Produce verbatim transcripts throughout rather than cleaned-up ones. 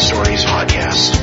Stories podcast.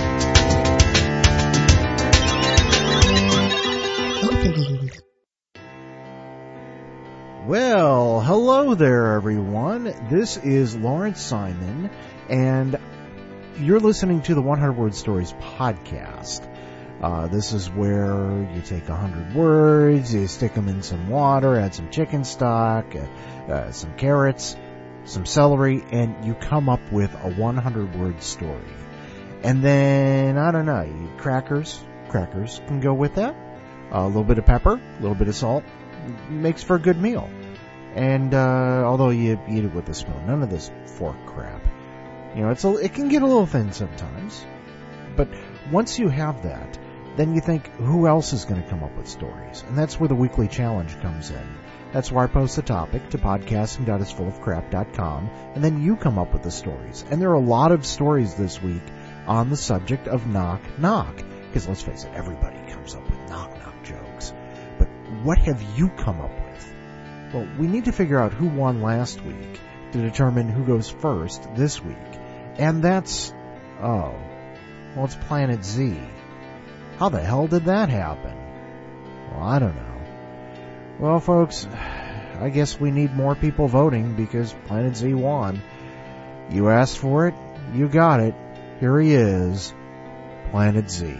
Well, hello there, everyone. This is Lawrence Simon, and you're listening to the one hundred Word Stories podcast. Uh, this is where you take one hundred words, you stick them in some water, add some chicken stock, uh, uh, some carrots, some celery, and you come up with a one hundred word story. And then, I don't know, you, crackers, crackers can go with that. Uh, a little bit of pepper, a little bit of salt, makes for a good meal. And, uh, although you eat it with a spoon, none of this fork crap. You know, it's a, it can get a little thin sometimes. But once you have that, then you think, who else is going to come up with stories? And that's where the weekly challenge comes in. That's where I post the topic to podcasting dot is full of crap dot com, and then you come up with the stories. And there are a lot of stories this week on the subject of knock knock. Because let's face it, everybody comes up with knock knock jokes. But what have you come up with? Well, we need to figure out who won last week to determine who goes first this week. And that's, oh, well, it's Planet Z. How the hell did that happen? Well, I don't know. Well, folks, I guess we need more people voting because Planet Z won. You asked for it, you got it. Here he is, Planet Z.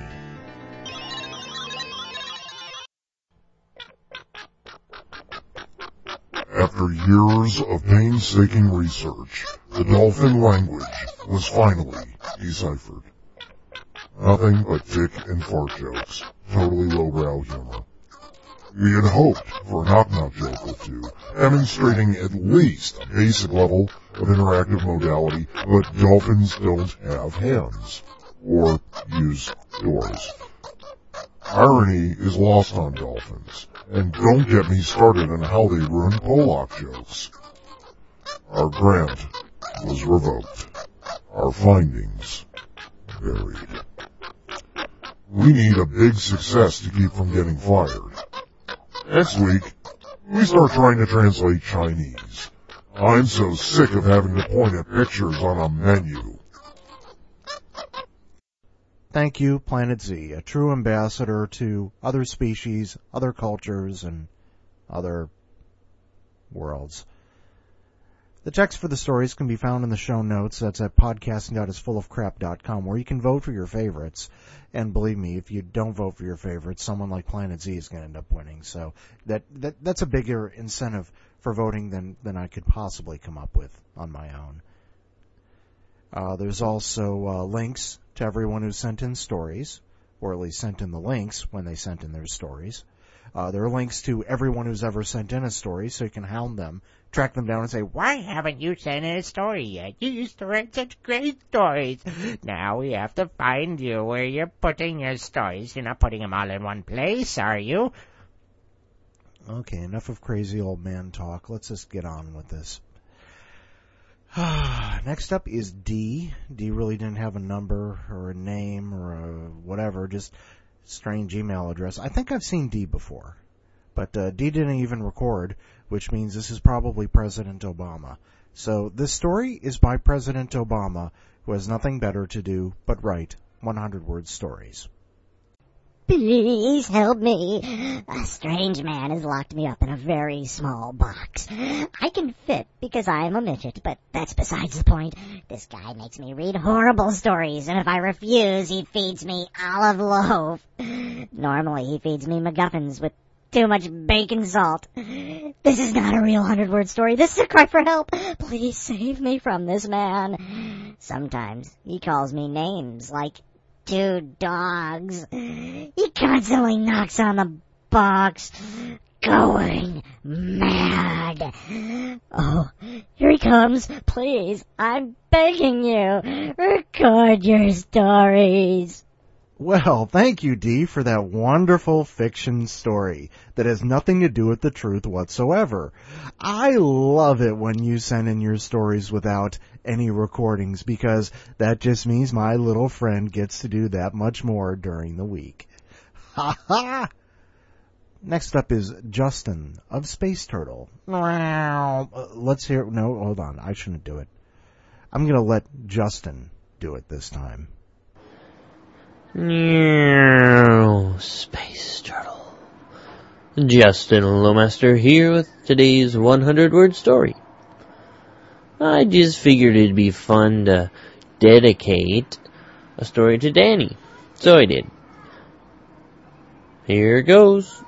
After years of painstaking research, the dolphin language was finally deciphered. Nothing but dick and fart jokes. Totally lowbrow humor. We had hoped for a knock-knock joke or two, demonstrating at least a basic level of interactive modality, but dolphins don't have hands, or use doors. Irony is lost on dolphins, and don't get me started on how they ruin Pollock jokes. Our grant was revoked. Our findings buried. We need a big success to keep from getting fired. Next week, we start trying to translate Chinese. I'm so sick of having to point at pictures on a menu. Thank you, Planet Z, a true ambassador to other species, other cultures, and other worlds. The text for the stories can be found in the show notes. That's at podcasting dot is full of crap dot com, where you can vote for your favorites. And believe me, if you don't vote for your favorites, someone like Planet Z is going to end up winning. So that, that that's a bigger incentive for voting than, than I could possibly come up with on my own. Uh, there's also uh, links to everyone who sent in stories, or at least sent in the links when they sent in their stories. Uh, there are links to everyone who's ever sent in a story, so you can hound them, track them down and say, why haven't you sent in a story yet? You used to write such great stories. Now we have to find you where you're putting your stories. You're not putting them all in one place, are you? Okay, enough of crazy old man talk. Let's just get on with this. Next up is D. D really didn't have a number or a name or a whatever, just strange email address. I think I've seen D before, but uh, D didn't even record, which means this is probably President Obama. So this story is by President Obama, who has nothing better to do but write one hundred word stories. Please help me. A strange man has locked me up in a very small box. I can fit because I am a midget, but that's besides the point. This guy makes me read horrible stories, and if I refuse, he feeds me olive loaf. Normally, he feeds me MacGuffins with too much bacon salt. This is not a real hundred-word story. This is a cry for help. Please save me from this man. Sometimes he calls me names like two dogs. He constantly knocks on the box, going mad. Oh, here he comes. Please, I'm begging you, record your stories. Well, thank you, Dee, for that wonderful fiction story that has nothing to do with the truth whatsoever. I love it when you send in your stories without any recordings, because that just means my little friend gets to do that much more during the week. Ha ha! Next up is Justin of Space Turtle. Uh, let's hear... No, hold on. I shouldn't do it. I'm going to let Justin do it this time. Space Turtle. Justin Lowmaster here with today's one hundred word story. I just figured it'd be fun to dedicate a story to Danny, so I did. Here goes.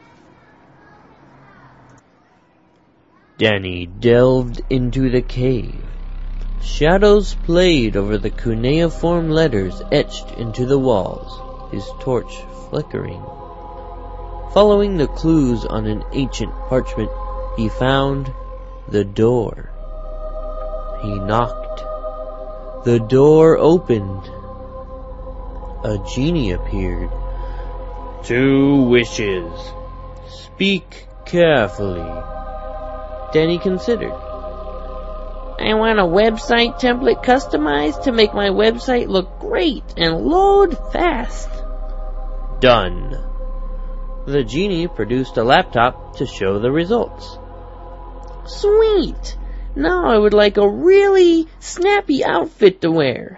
Danny delved into the cave. Shadows played over the cuneiform letters etched into the walls, his torch flickering. Following the clues on an ancient parchment, he found the door. He knocked. The door opened. A genie appeared. Two wishes. Speak carefully. Danny considered. I want a website template customized to make my website look great and load fast. Done. The genie produced a laptop to show the results. Sweet! Now I would like a really snappy outfit to wear.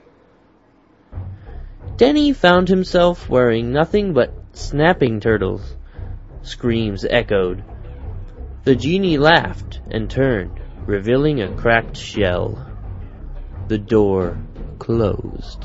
Danny found himself wearing nothing but snapping turtles. Screams echoed. The genie laughed and turned, revealing a cracked shell. The door closed.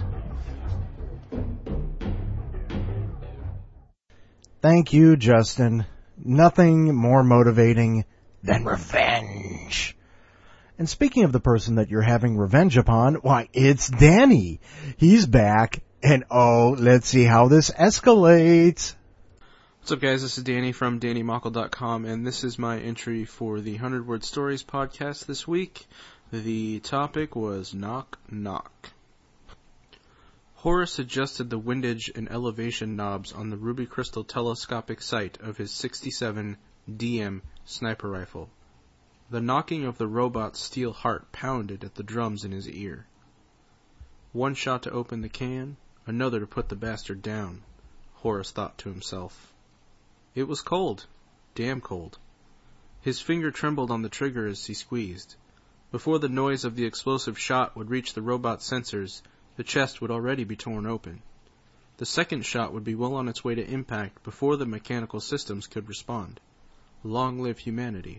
Thank you, Justin. Nothing more motivating than revenge. And speaking of the person that you're having revenge upon, why, it's Danny. He's back, and oh, let's see how this escalates. What's up, guys? This is Danny from Danny Mockle dot com, and this is my entry for the one hundred word Stories podcast this week. The topic was Knock Knock. Horace adjusted the windage and elevation knobs on the ruby crystal telescopic sight of his sixty-seven D M sniper rifle. The knocking of the robot's steel heart pounded at the drums in his ear. One shot to open the can, another to put the bastard down, Horace thought to himself. It was cold. Damn cold. His finger trembled on the trigger as he squeezed. Before the noise of the explosive shot would reach the robot's sensors, the chest would already be torn open. The second shot would be well on its way to impact before the mechanical systems could respond. Long live humanity.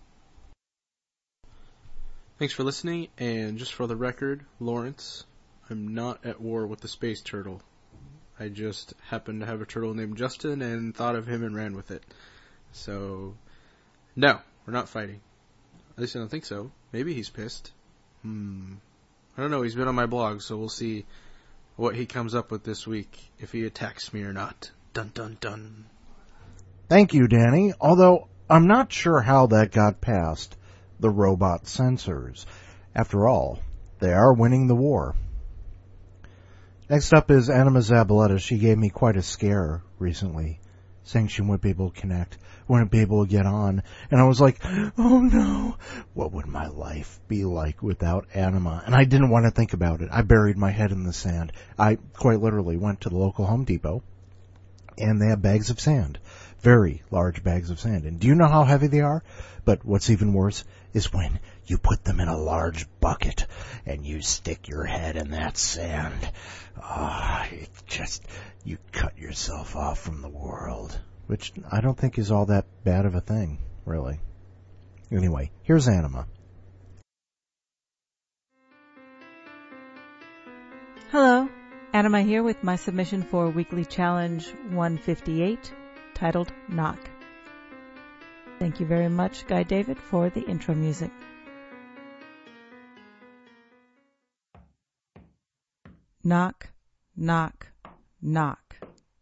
Thanks for listening, and just for the record, Lawrence, I'm not at war with the space turtle. I just happened to have a turtle named Justin and thought of him and ran with it. So, no, we're not fighting. At least I don't think so. Maybe he's pissed. Hmm. I don't know, he's been on my blog, so we'll see what he comes up with this week, if he attacks me or not. Dun dun dun. Thank you, Danny, although I'm not sure how that got past the robot sensors. After all, they are winning the war. Next up is Anima Zabaleta. She gave me quite a scare recently, saying she wouldn't be able to connect, wouldn't be able to get on. And I was like, oh no, what would my life be like without Anima? And I didn't want to think about it. I buried my head in the sand. I quite literally went to the local Home Depot, and they have bags of sand. Very large bags of sand. And do you know how heavy they are? But what's even worse is when you put them in a large bucket and you stick your head in that sand. Ah, oh, it just, you cut yourself off from the world. Which I don't think is all that bad of a thing, really. Anyway, here's Anima. Hello, Anima here with my submission for Weekly Challenge one fifty-eight, titled Knock. Thank you very much, Guy David, for the intro music. Knock, knock, knock.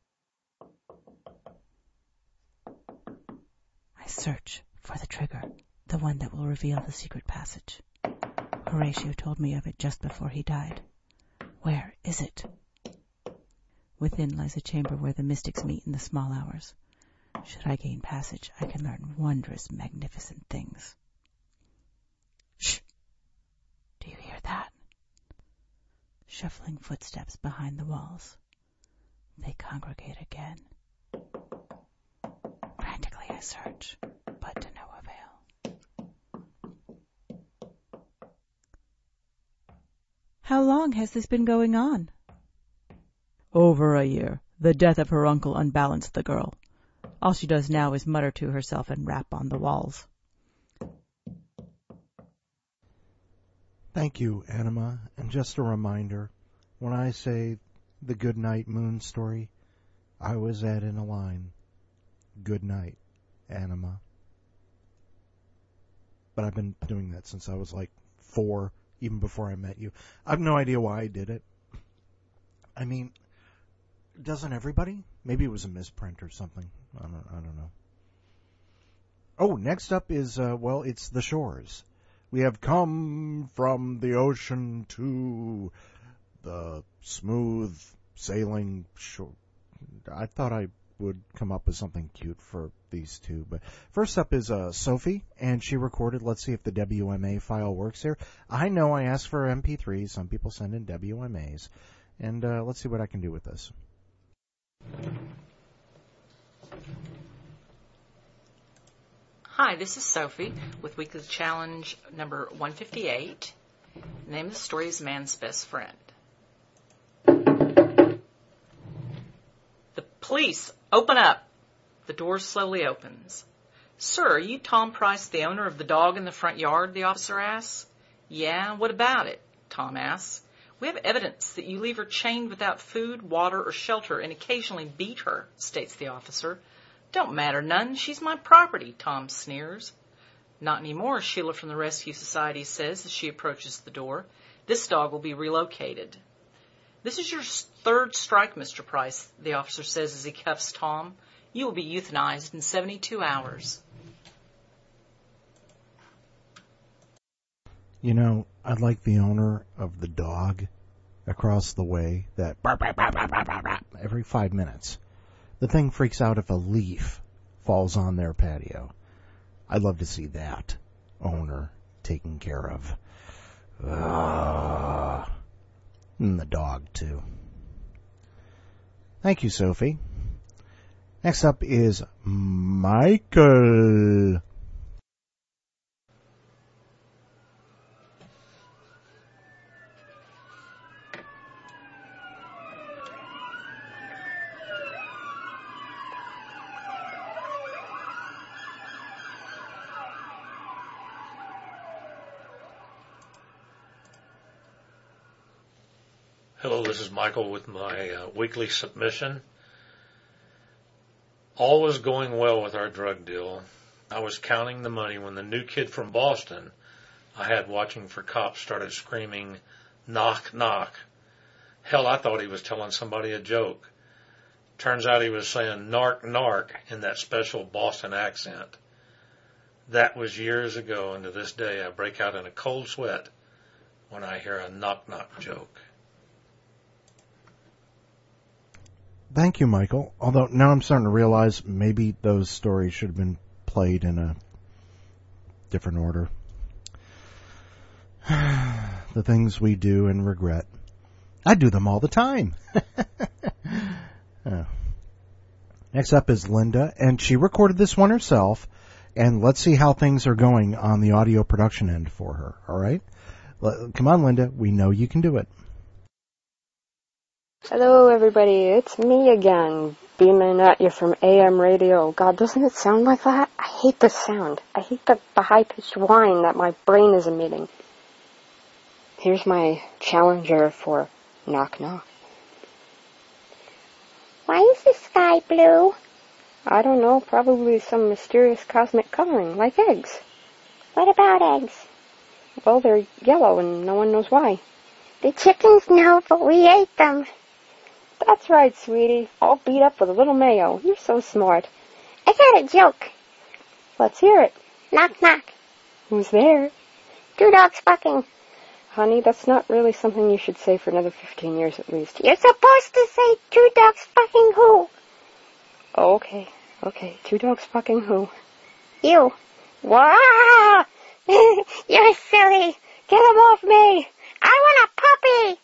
I search for the trigger, the one that will reveal the secret passage. Horatio told me of it just before he died. Where is it? Within lies a chamber where the mystics meet in the small hours. Should I gain passage, I can learn wondrous, magnificent things. Shh! Do you hear that? Shuffling footsteps behind the walls. They congregate again. Frantically I search, but to no avail. How long has this been going on? Over a year. The death of her uncle unbalanced the girl. All she does now is mutter to herself and rap on the walls. Thank you, Anima. And just a reminder, when I say the Good Night Moon story, I was adding a line. Good night, Anima. But I've been doing that since I was like four, even before I met you. I have no idea why I did it. I mean, doesn't everybody? Maybe it was a misprint or something. I don't, I don't know. Oh, next up is, uh, well, it's The Shores. We have come from the ocean to the smooth sailing shore. I thought I would come up with something cute for these two. But first up is uh, Sophie, and she recorded, let's see if the W M A file works here. I know I asked for M P threes. Some people send in W M As. And uh, let's see what I can do with this. Hi, this is Sophie with Weekly Challenge number one fifty-eight. The name of the story is Man's Best Friend. The police, open up. The door slowly opens. Sir, are you Tom Price, the owner of the dog in the front yard? The officer asks. Yeah, what about it? Tom asks. We have evidence that you leave her chained without food, water, or shelter and occasionally beat her, states the officer. Don't matter none. She's my property, Tom sneers. Not anymore, Sheila from the Rescue Society says as she approaches the door. This dog will be relocated. This is your third strike, Mister Price, the officer says as he cuffs Tom. You will be euthanized in seventy-two hours. You know, I'd like the owner of the dog across the way that every five minutes. The thing freaks out if a leaf falls on their patio. I'd love to see that owner taken care of. Uh, and the dog, too. Thank you, Sophie. Next up is Michael. Hello, this is Michael with my uh, weekly submission. All was going well with our drug deal. I was counting the money when the new kid from Boston I had watching for cops started screaming, knock, knock. Hell, I thought he was telling somebody a joke. Turns out he was saying narc, narc in that special Boston accent. That was years ago, and to this day I break out in a cold sweat when I hear a knock, knock joke. Thank you, Michael. Although now I'm starting to realize maybe those stories should have been played in a different order. The things we do and regret. I do them all the time. Oh. Next up is Linda, and she recorded this one herself. And let's see how things are going on the audio production end for her. All right? Come on, Linda. We know you can do it. Hello, everybody. It's me again, beaming at you from A M radio. God, doesn't it sound like that? I hate the sound. I hate the, the high-pitched whine that my brain is emitting. Here's my challenger for Knock Knock. Why is the sky blue? I don't know. Probably some mysterious cosmic coloring, like eggs. What about eggs? Well, they're yellow and no one knows why. The chickens know, but we ate them. That's right, sweetie. All beat up with a little mayo. You're so smart. I got a joke. Let's hear it. Knock, knock. Who's there? Two dogs fucking. Honey, that's not really something you should say for another fifteen years at least. You're supposed to say two dogs fucking who? Oh, okay. Okay. Two dogs fucking who? You. Wow! You're silly. Get him off me. I want a puppy.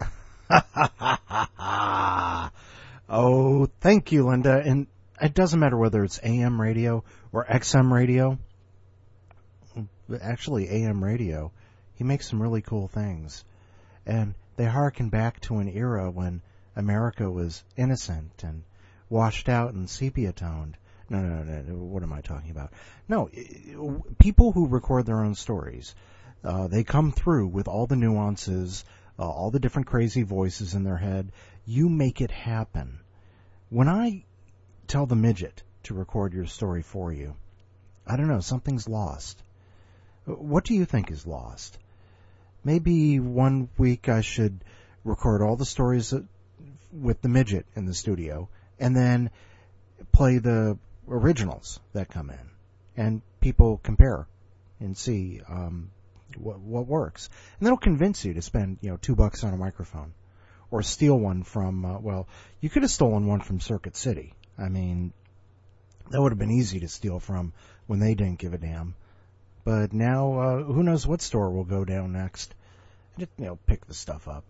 Oh, thank you, Linda. And it doesn't matter whether it's A M radio or X M radio. Actually, A M radio. He makes some really cool things. and they harken back to an era when America was innocent and washed out and sepia-toned. No, no, no, no, what am I talking about? No, people who record their own stories, uh, they come through with all the nuances, uh, all the different crazy voices in their head. You make it happen. When I tell the midget to record your story for you, I don't know, something's lost. What do you think is lost? Maybe one week I should record all the stories with the midget in the studio and then play the originals that come in, and people compare and see um, what what works. And that'll convince you to spend, you know, two bucks on a microphone, or steal one from, uh, well, you could have stolen one from Circuit City. I mean, that would have been easy to steal from when they didn't give a damn. But now, uh, who knows what store will go down next. Just, you know, pick the stuff up.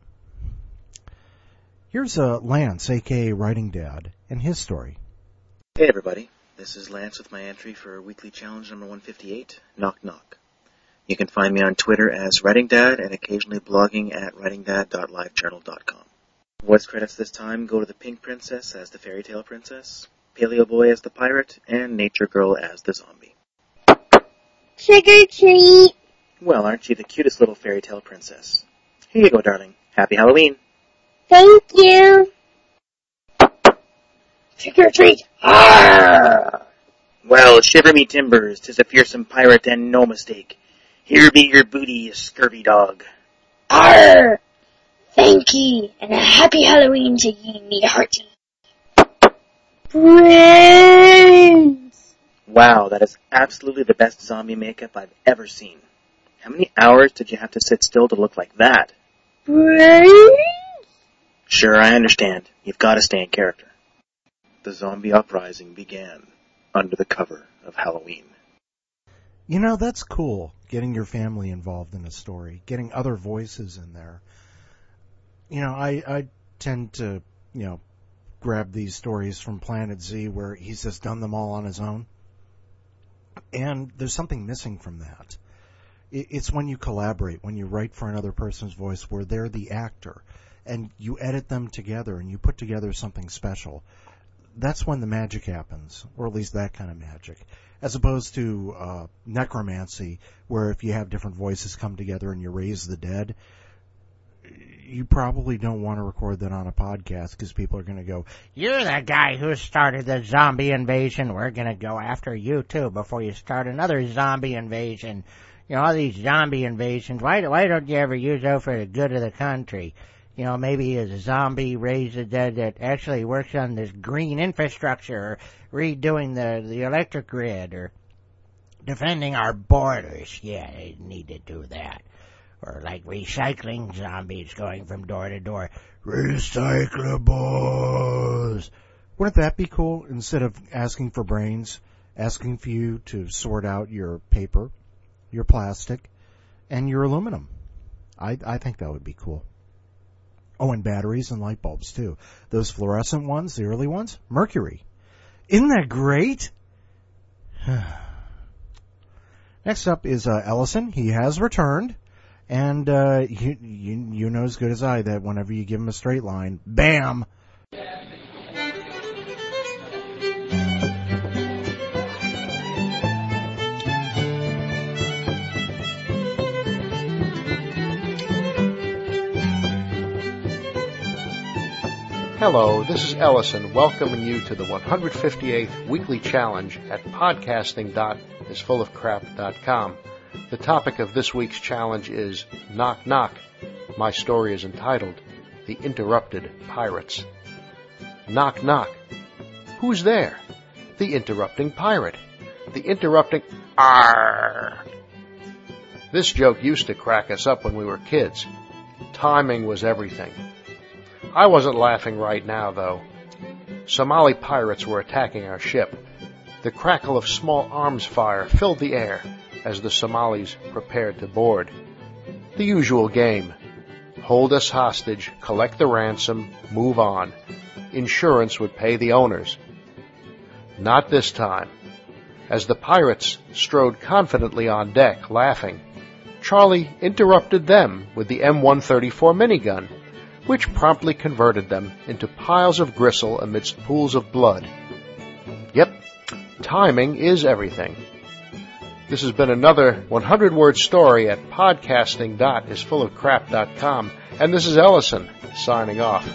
Here's uh, Lance, a k a. Writing Dad, and his story. Hey everybody, this is Lance with my entry for weekly challenge number one fifty-eight, Knock Knock. You can find me on Twitter as Writing Dad and occasionally blogging at writing dad dot live journal dot com. Voice credits this time go to the Pink Princess as the Fairy Tale Princess, Paleo Boy as the Pirate, and Nature Girl as the Zombie. Trick or treat! Well, aren't you the cutest little Fairy Tale Princess? Here you go, darling. Happy Halloween! Thank you! Trick or treat! Arrgh! Well, shiver me timbers, 'tis a fearsome pirate and no mistake. Here be your booty, you scurvy dog. Arrgh! Thank ye, and a happy Halloween to ye, me hearty. Brains! Wow, that is absolutely the best zombie makeup I've ever seen. How many hours did you have to sit still to look like that? Brains? Sure, I understand. You've got to stay in character. The zombie uprising began under the cover of Halloween. You know, that's cool, getting your family involved in a story, getting other voices in there. You know, I, I tend to, you know, grab these stories from Planet Z where he's just done them all on his own. And there's something missing from that. It's when you collaborate, when you write for another person's voice where they're the actor, and you edit them together and you put together something special. That's when the magic happens, or at least that kind of magic, as opposed to uh, necromancy, where if you have different voices come together and you raise the dead, you probably don't want to record that on a podcast because people are going to go, "You're the guy who started the zombie invasion. We're going to go after you too before you start another zombie invasion. You know, all these zombie invasions, why, why don't you ever use those for the good of the country? You know, maybe a zombie raise the dead that actually works on this green infrastructure, or redoing the, the electric grid, or defending our borders. Yeah, they need to do that. Or like recycling zombies going from door to door. Recyclables! Wouldn't that be cool? Instead of asking for brains, asking for you to sort out your paper, your plastic, and your aluminum. I, I think that would be cool. Oh, and batteries and light bulbs, too. Those fluorescent ones, the early ones, mercury. Isn't that great? Next up is uh, Ellison. He has returned. And uh, you, you, you know as good as I that whenever you give him a straight line, bam! Hello, this is Ellison welcoming you to the one hundred fifty-eighth Weekly Challenge at podcasting dot is full of crap dot com. The topic of this week's challenge is Knock Knock. My story is entitled The Interrupted Pirates. Knock knock. Who's there? The interrupting pirate. The interrupting... Arrgh! This joke used to crack us up when we were kids. Timing was everything. I wasn't laughing right now, though. Somali pirates were attacking our ship. The crackle of small arms fire filled the air as the Somalis prepared to board. The usual game. Hold us hostage, collect the ransom, move on. Insurance would pay the owners. Not this time. As the pirates strode confidently on deck, laughing, Charlie interrupted them with the M one thirty-four minigun, which promptly converted them into piles of gristle amidst pools of blood. Yep, timing is everything. This has been another one hundred word story at podcasting dot is full of crap dot com, and this is Ellison signing off.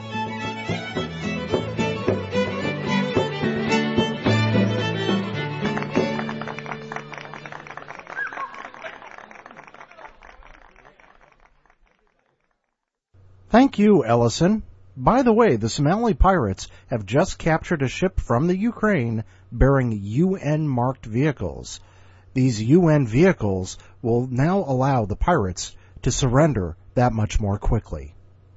Thank you, Ellison. By the way, the Somali pirates have just captured a ship from the Ukraine bearing U N-marked vehicles. These U N vehicles will now allow the pirates to surrender that much more quickly.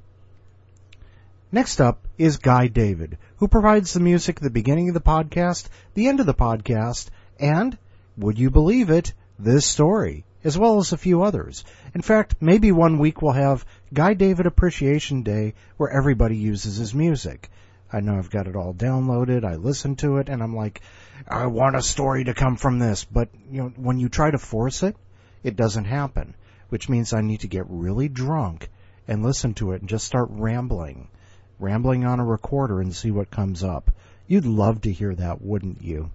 Next up is Guy David, who provides the music at the beginning of the podcast, the end of the podcast, and, would you believe it, this story, as well as a few others. In fact, maybe one week we'll have Guy David Appreciation Day where everybody uses his music. I know I've got it all downloaded, I listen to it, and I'm like, I want a story to come from this, but you know, when you try to force it, it doesn't happen, which means I need to get really drunk and listen to it and just start rambling, rambling on a recorder and see what comes up. You'd love to hear that, wouldn't you?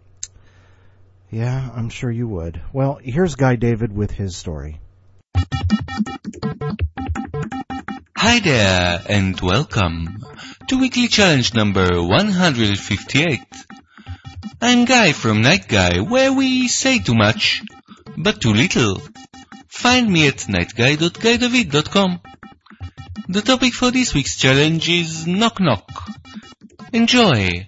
Yeah, I'm sure you would. Well, here's Guy David with his story. Hi there, and welcome to Weekly Challenge number one hundred fifty-eight. I'm Guy from Night Guy, where we say too much, but too little. Find me at night guy dot guy david dot com. The topic for this week's challenge is Knock Knock. Enjoy!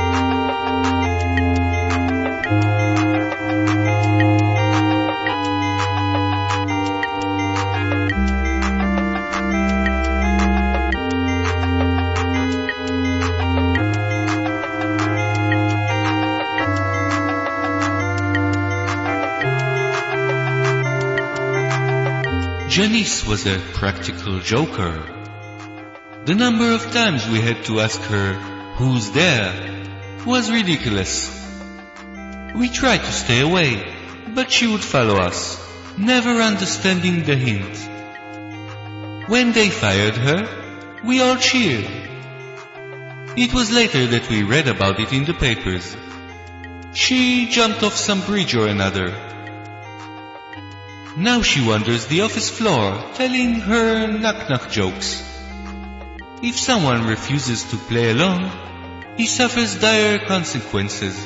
Janice was a practical joker. The number of times we had to ask her, "Who's there?" was ridiculous. We tried to stay away, but she would follow us, never understanding the hint. When they fired her, we all cheered. It was later that we read about it in the papers. She jumped off some bridge or another. Now she wanders the office floor, telling her knock-knock jokes. If someone refuses to play along, he suffers dire consequences.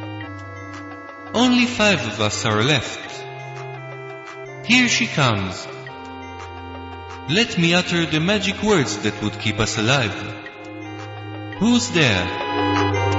Only five of us are left. Here she comes. Let me utter the magic words that would keep us alive. Who's there?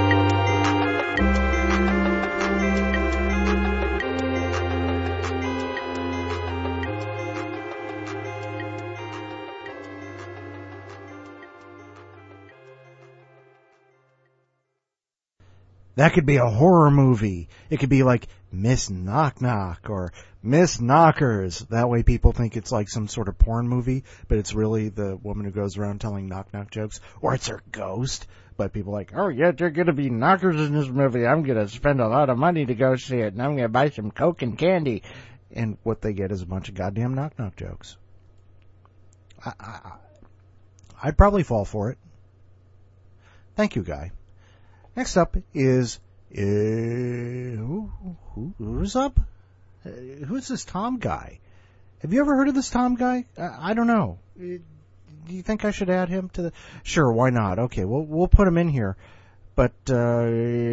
That could be a horror movie. It could be like Miss Knock Knock or Miss Knockers. That way people think it's like some sort of porn movie, but it's really the woman who goes around telling knock-knock jokes. Or it's her ghost. But people are like, oh yeah, there are going to be knockers in this movie. I'm going to spend a lot of money to go see it, and I'm going to buy some Coke and candy. And what they get is a bunch of goddamn knock-knock jokes. I, I, I'd probably fall for it. Thank you, Guy. Next up is, uh, who, who, who's up? Uh, who's this Tom guy? Have you ever heard of this Tom guy? I, I don't know. Uh, do you think I should add him to the... Sure, why not? Okay, we'll, we'll put him in here. But, uh,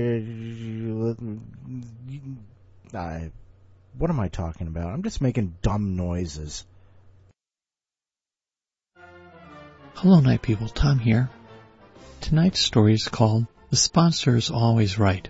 I, what am I talking about? I'm just making dumb noises. Hello, Night People. Tom here. Tonight's story is called The Sponsor is Always Right.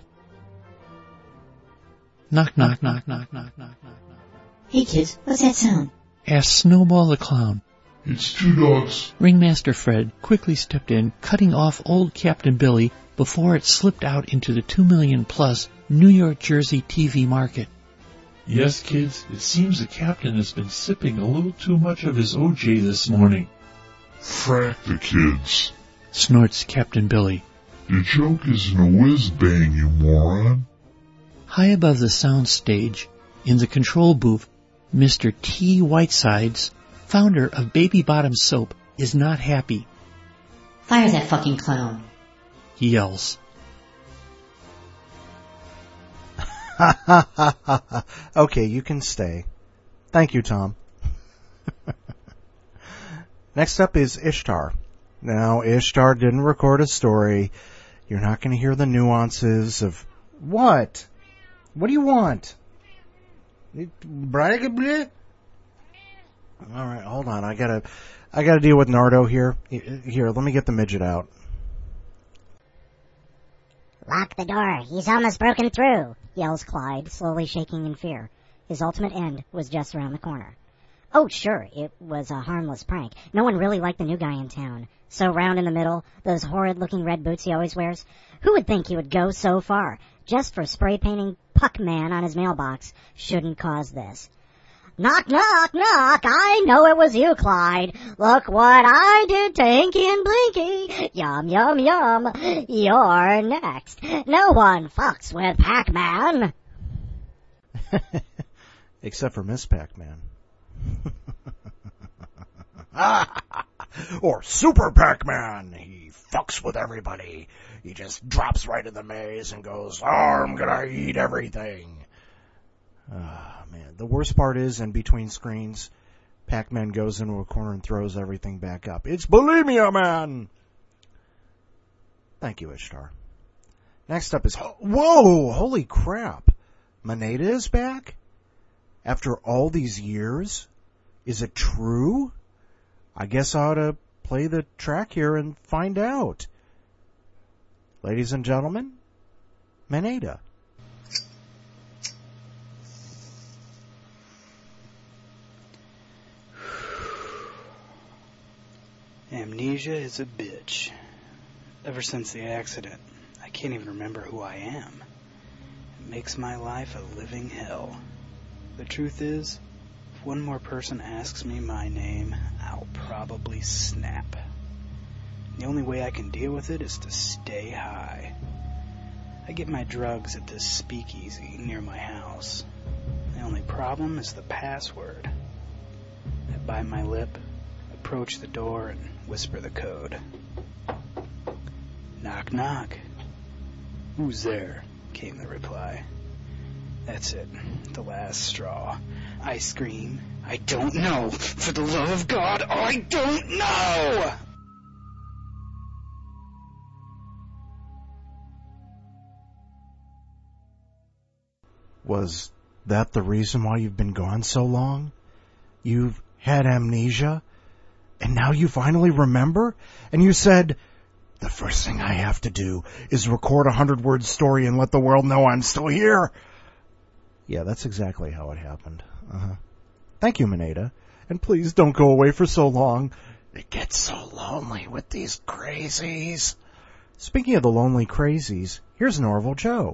Knock, knock, knock, knock, knock, knock, knock, knock. Hey kids, what's that sound? Asked Snowball the Clown. It's two dogs. Ringmaster Fred quickly stepped in, cutting off old Captain Billy before it slipped out into the two million plus New York Jersey T V market. Yes, kids, it seems the captain has been sipping a little too much of his O J this morning. Frack the kids, snorts Captain Billy. Your joke isn't a whiz-bang, you moron. High above the sound stage, in the control booth, Mister T. Whitesides, founder of Baby Bottom Soap, is not happy. Fire that fucking clown. He yells. Okay, you can stay. Thank you, Tom. Next up is Ishtar. Now, Ishtar didn't record a story. You're not going to hear the nuances of... What? What do you want? Alright, hold on. I gotta, I gotta deal with Nardo here. Here, let me get the midget out. Lock the door. He's almost broken through, yells Clyde, slowly shaking in fear. His ultimate end was just around the corner. Oh, sure, it was a harmless prank. No one really liked the new guy in town. So round in the middle, those horrid-looking red boots he always wears. Who would think he would go so far? Just for spray-painting Puck-Man on his mailbox shouldn't cause this. Knock, knock, knock, I know it was you, Clyde. Look what I did to Inky and Blinky. Yum, yum, yum. You're next. No one fucks with Pac-Man. Except for Miss Pac-Man. Or Super Pac-Man. He fucks with everybody. He just drops right in the maze and goes, oh, I'm gonna eat everything. Ah, oh, man. The worst part is, in between screens, Pac-Man goes into a corner and throws everything back up. It's Bulimia Man! Thank you, Ishtar. Next up is... Whoa! Holy crap! Maneda is back? After all these years? Is it true? I guess I ought to play the track here and find out. Ladies and gentlemen, Maneda. Amnesia is a bitch. Ever since the accident, I can't even remember who I am. It makes my life a living hell. The truth is, if one more person asks me my name, I'll probably snap. The only way I can deal with it is to stay high. I get my drugs at this speakeasy near my house. The only problem is the password. I bite my lip, approach the door, and whisper the code. Knock, knock. Who's there? Came the reply. That's it, the last straw. I scream, I don't know! For the love of God, I don't know! Was that the reason why you've been gone so long? You've had amnesia? And now you finally remember? And you said, the first thing I have to do is record a hundred-word story and let the world know I'm still here. Yeah, that's exactly how it happened. Uh-huh. Thank you, Maneda. And please don't go away for so long. It gets so lonely with these crazies. Speaking of the lonely crazies, here's Norval Joe.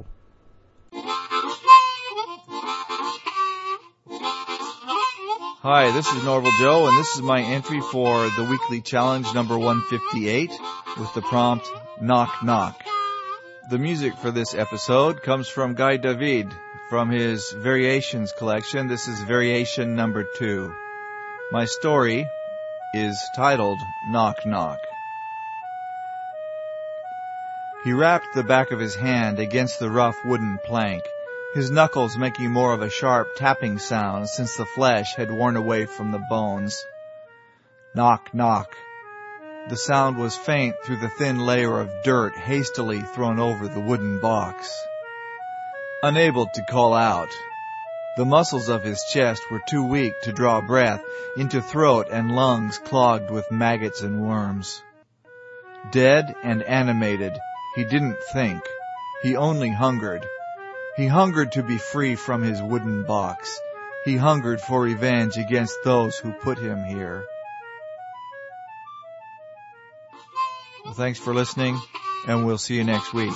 Hi, this is Norval Joe, and this is my entry for the weekly challenge number one fifty-eight with the prompt, Knock Knock. The music for this episode comes from Guy David from his Variations collection. This is Variation number two. My story is titled Knock Knock. He rapped the back of his hand against the rough wooden plank, his knuckles making more of a sharp tapping sound since the flesh had worn away from the bones. Knock, knock. The sound was faint through the thin layer of dirt hastily thrown over the wooden box. Unable to call out, the muscles of his chest were too weak to draw breath into throat and lungs clogged with maggots and worms. Dead and animated, he didn't think. He only hungered. He hungered to be free from his wooden box. He hungered for revenge against those who put him here. Well, thanks for listening, and we'll see you next week.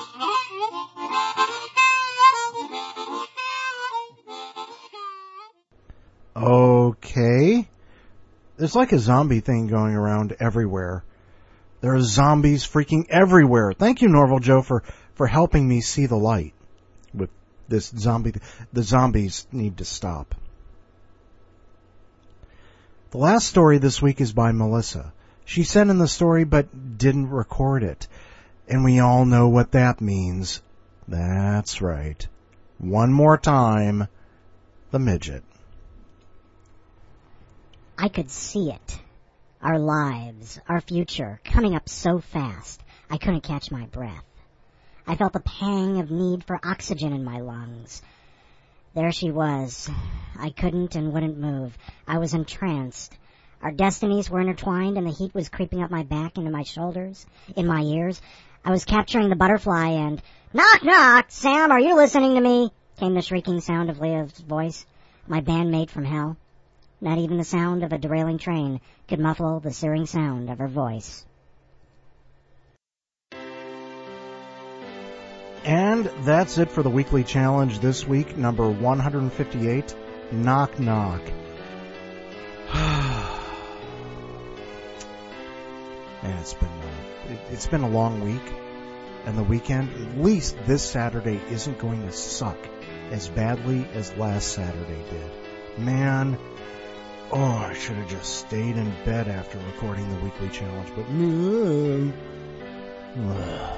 Okay. There's like a zombie thing going around everywhere. There are zombies freaking everywhere. Thank you, Norval Joe, for, for helping me see the light with this zombie. The zombies need to stop. The last story this week is by Melissa. She sent in the story but didn't record it. And we all know what that means. That's right. One more time, the midget. I could see it. Our lives, our future, coming up so fast, I couldn't catch my breath. I felt the pang of need for oxygen in my lungs. There she was. I couldn't and wouldn't move. I was entranced. Our destinies were intertwined, and the heat was creeping up my back into my shoulders, in my ears. I was capturing the butterfly, and, "Knock, knock! Sam, are you listening to me?" came the shrieking sound of Leah's voice, my bandmate from hell. Not even the sound of a derailing train could muffle the searing sound of her voice. And that's it for the weekly challenge this week, number one fifty-eight, Knock Knock. Man, it's been uh, it, it's been a long week, and the weekend, at least this Saturday, isn't going to suck as badly as last Saturday did. Man, oh, I should have just stayed in bed after recording the weekly challenge, but uh,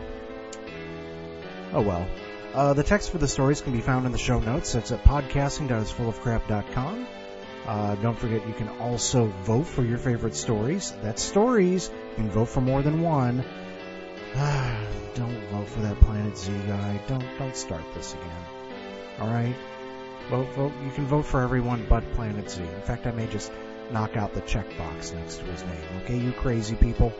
oh well. Uh, the text for the stories can be found in the show notes. That's at podcasting dot is full of crap dot com. Uh, don't forget you can also vote for your favorite stories. That's stories. You can vote for more than one. Don't vote for that Planet Z guy. Don't don't start this again. All right? Vote, vote. You can vote for everyone but Planet Z. In fact, I may just knock out the checkbox next to his name. Okay, you crazy people?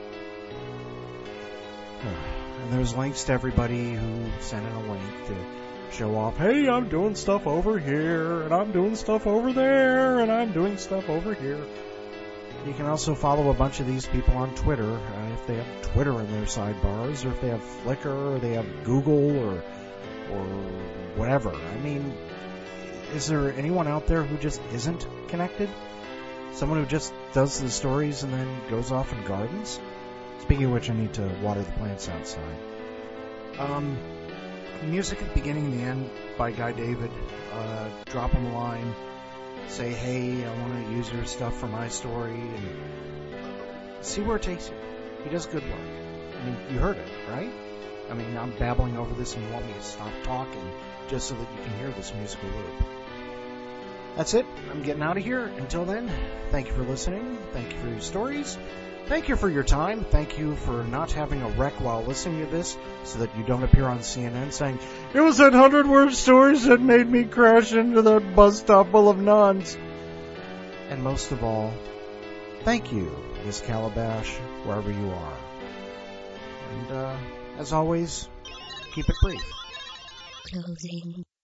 And there's links to everybody who sent in a link to show off, hey, I'm doing stuff over here, and I'm doing stuff over there, and I'm doing stuff over here. You can also follow a bunch of these people on Twitter, uh, if they have Twitter in their sidebars, or if they have Flickr, or they have Google, or or whatever. I mean, is there anyone out there who just isn't connected? Someone who just does the stories and then goes off and gardens? Speaking of which, I need to water the plants outside. Um... Music at the beginning and the end by Guy David. Uh, drop him a line. Say, hey, I want to use your stuff for my story. And see where it takes you. He does good work. I mean, you heard it, right? I mean, I'm babbling over this and you want me to stop talking just so that you can hear this musical loop. That's it. I'm getting out of here. Until then, thank you for listening. Thank you for your stories. Thank you for your time. Thank you for not having a wreck while listening to this so that you don't appear on C N N saying, it was that hundred-word stories that made me crash into that bus stop full of nuns. And most of all, thank you, Miss Calabash, wherever you are. And, uh, as always, keep it brief. Closing.